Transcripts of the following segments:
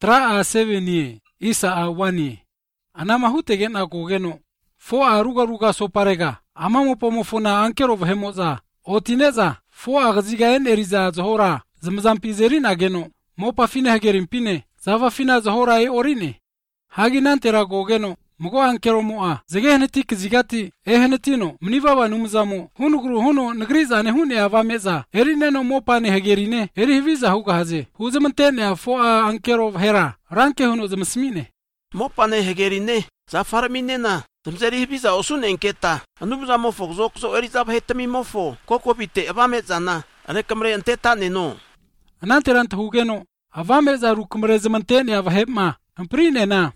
tra a 7 isa a 1 anama hutegen a kogeno fo a ruga so parega amamo pomofona ankero vhemoza otineza fo a gazigaen eriza zohora zamzampizerin ageno mopa fine hagerin pine zava fina zohora e orine haginantera kogeno mugo ankero moa zegehnetik zigati ehnetino mnivava numzamo hunugru huno nagrizane hune avameza erineno mopane hagerine erihiviza hugahaze huzamantene fo a ankero hera ranke huno zamsmine mopane hagerine zafarminena zamzerihiviza osun enketa anumzamo fogzokso erizab hetami mofo kokopite avamezana anekamre anteta neno ananterant hugeno avameza rukumre zamantene avahema amprinena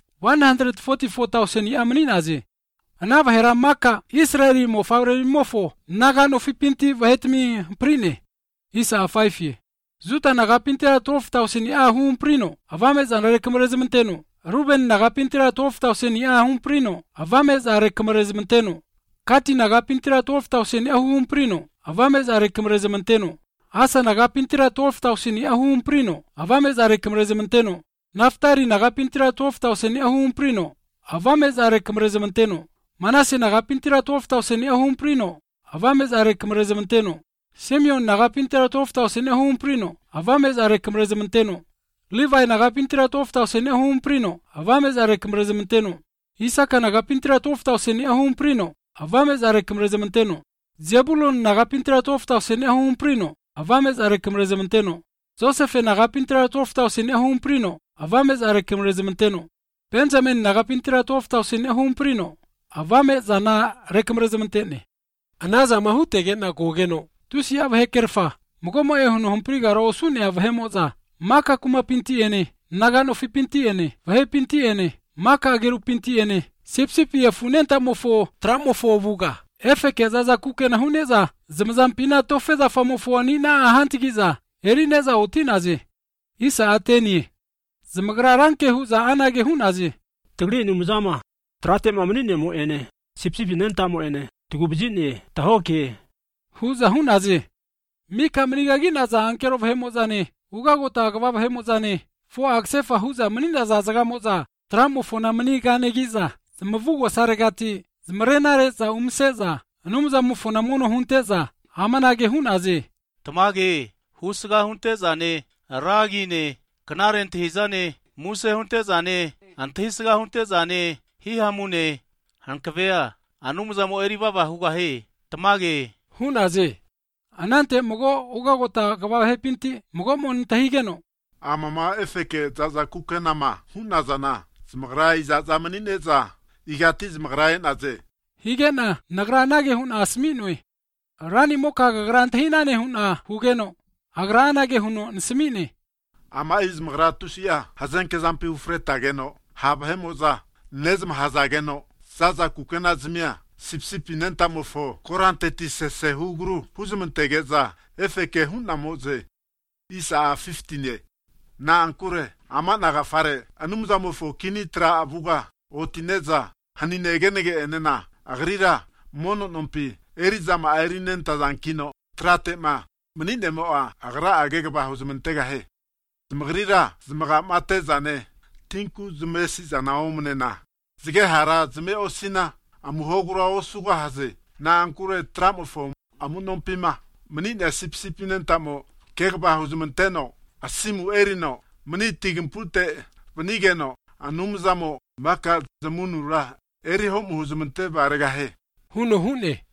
144,000 yamaninaze anava hera maka Israeli mo favreli mofo naga no fipinti vahetmi prine isa a 5 zuta naga pintira 12,000 ya hum prino avamez an rekomrezmenteno Ruben naga pintira 12,000 ya hum prino avamez a rekomrezmenteno Kati naga pintira 12,000 ya hum prino avamez a rekomrezmenteno Asa naga pintira 12,000 ya hum prino avamez a rekomrezmenteno Naftari naga pintira 12,000 ya hum prino avamez a rekomrezmenteno Manase naga pintira 12,000 ya hum prino avamez a rekomrezmenteno Simeon naga pintira 12,000 ya hum prino avamez a rekomrezmenteno Levi naga pintira 12,000 ya hum prino avamez a rekomrezmenteno Isaka naga pintira 12,000 ya hum prino avamez a rekomrezmenteno Zebulon naga pintira 12,000 ya hum prino avamez a rekomrezmenteno Joseph naga pintira 12,000 ya hum prino avamez a rekomrezmenteno Benjamin naga pintira 12,000 ya hum prino avamez ana rekomrezmentene anaza mahutegen na kogeno tusi avhekerfa mugomo ehno humpriga rosune avhemoza maka kuma pinti ene nagano fi pinti ene vahe pinti ene maka ageru pinti ene sipsipi ya funenta mofo tramofo vuga efeke zaza kukena huneza zamzampina tofeza famofo anina ahantigiza erineza otinaze isa atenie zamagra ranke huza anage hunaze tagri numzama trate mamnine mo ene sipsipi nenta mo ene tugubjini tahoke huza hunaze mika mnigagina za ankero vhemozane ugagota gava vhemozane fo aksefa huza mnina za zaga moza tramofona mnigane giza zamavugo saregati zmarenare za umseza numza mufona mono hunteza amanage hunaze tamage husga huntezane ragine kanaren tihizane muse huntezane antihisga huntezane hi hamune hankavea anumza mo eribaba hugahe tamage hunaze anante mogo ugagota gava hepinti mogo mon tahigeno amama efeke zaza kukenama hunazana zmagrai zaza manineza igati zmagrai naze higena nagranage hun asminwe rani moka gagranta hinane hun hugeno agranage huno nsmine ama izmgratusia hazenke zampi ufreta geno habhemoza nezm hazageno zaza kukena zmia sipsipi nenta mofo koranteti sese hugru huzmentegeza efeke hun namoze isa 15 na ankure ama nagafare anumza mofo kinitra abuga otineza haninegenege enena agrira mono nompi erizama airinenta zankino tratema menine moa agra agegeba huzmentega he zmagrira zmaga matezane tinku zmesi zanaomnena zige hara zme osina amuhogura osuga haze na ankure tramofo amunompima menine sipsipinentamo kegeba huzmenteno asimu erino meni tigimpute benigeno anumzamo maka zamunura eri homu huzmente baregahe huno hune